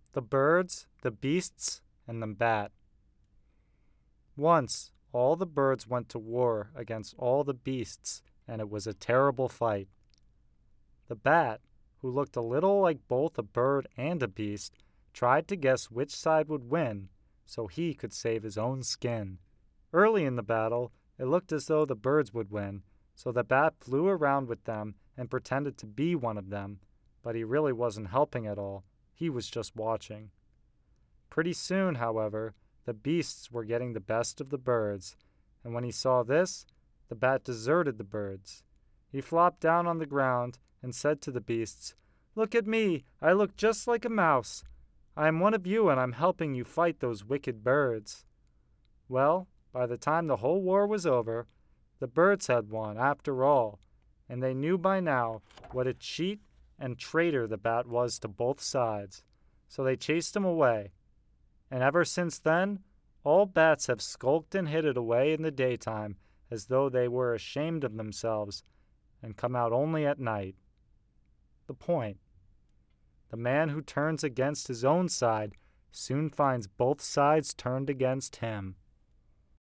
The birds, the beasts, and the bat. Once, all the birds went to war against all the beasts, and it was a terrible fight. The bat, who looked a little like both a bird and a beast, tried to guess which side would win so he could save his own skin. Early in the battle, it looked as though the birds would win, so the bat flew around with them and pretended to be one of them, but he really wasn't helping at all. He was just watching. Pretty soon, however, the beasts were getting the best of the birds, and when he saw this, the bat deserted the birds. He flopped down on the ground and said to the beasts, "Look at me! I look just like a mouse. I am one of you and I'm helping you fight those wicked birds." Well, by the time the whole war was over, the birds had won after all, and they knew by now what a cheat and traitor the bat was to both sides, so they chased him away. And ever since then, all bats have skulked and hid it away in the daytime as though they were ashamed of themselves and come out only at night. The point: the man who turns against his own side soon finds both sides turned against him.